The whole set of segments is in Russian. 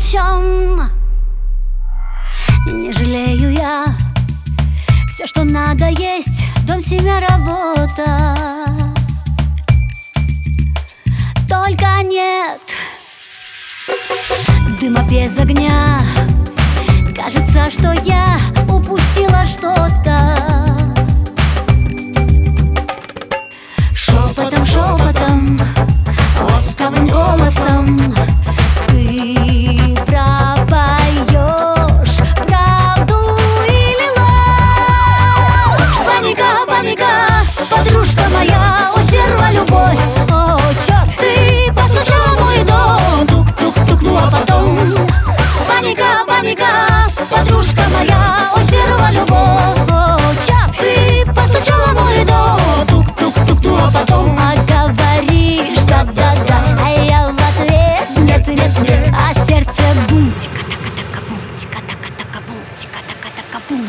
чем не жалею я. Все, что надо, есть дом, семья, работа. Только нет дыма без огня. Кажется, что я упустила что-то. Шепотом, шепотом, ласковым голосом ты пропоешь правду или ложь. Паника, паника, подружка моя, о, серва любовь. О, черт, ты постучала в мой дом. Тук-тук-тук, ну а потом паника, паника, подружка моя, о, серва любовь. О, черт, ты постучала в мой дом. Тук-тук-тук, ну а потом говоришь да-да-да, а я в ответ нет-нет-нет. А сердце бум, тика-така-така-бум, тика-така-така-бум, тика-така-така-бум.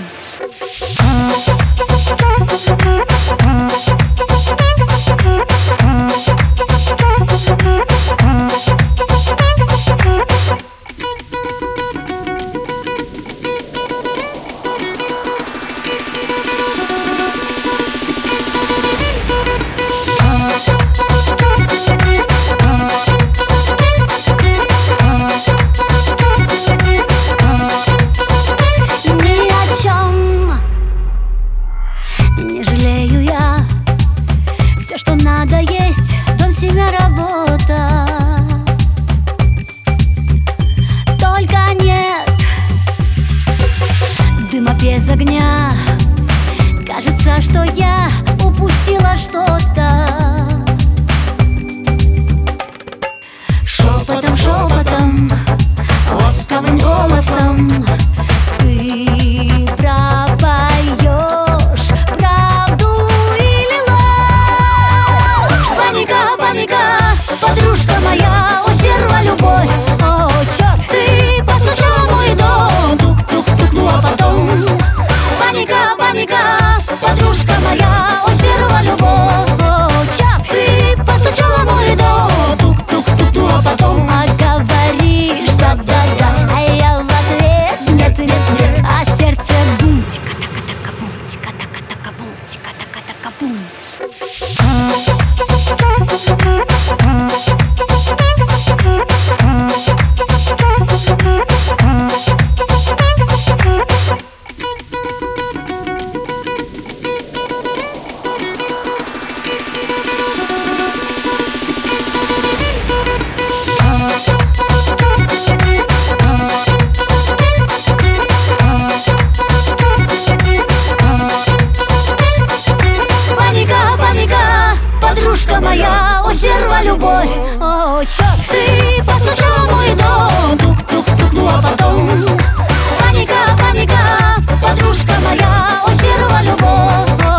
Не жалею я. Все, что надо, есть дом, семья, работа. Только нет дыма без огня. Кажется, что я упустила что-то. Шепотом, шепотом, ласковым голосом ты пропоешь правду или ложь. Паника, паника, подружка моя, о, серва любовь. О, черт, ты постучала в мой дом. Тук-тук-тук, ну а потом паника, паника, подружка моя, о, серва любовь. О, черт, ты постучала в мой дом. Тук-тук-тук, ну а потом говоришь да-да-да, а я в ответ нет-нет-нет. А сердце бум, тика-така-така-бум, тика-така-така-бум, тика-така-така-бум. Подружка моя, о, серва любовь. О, черт, ты постучала в мой дом. Тук-тук-тук, ну а потом паника, паника, подружка моя, о, серва любовь.